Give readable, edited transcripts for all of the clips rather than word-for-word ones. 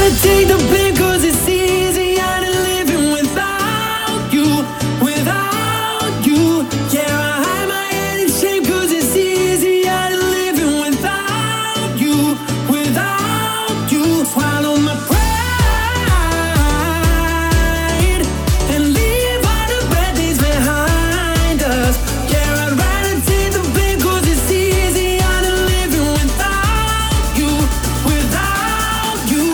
take the pain 'cause it's easier than living without you, without you. Yeah, I hide my head in shame 'cause it's easier than living without you, without you. Swallow my pride and leave all the bad things behind us. Yeah, I'd rather take the pain 'cause it's easier than living without you, without you.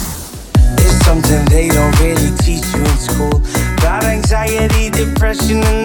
Something they don't really teach you in school about anxiety, depression, and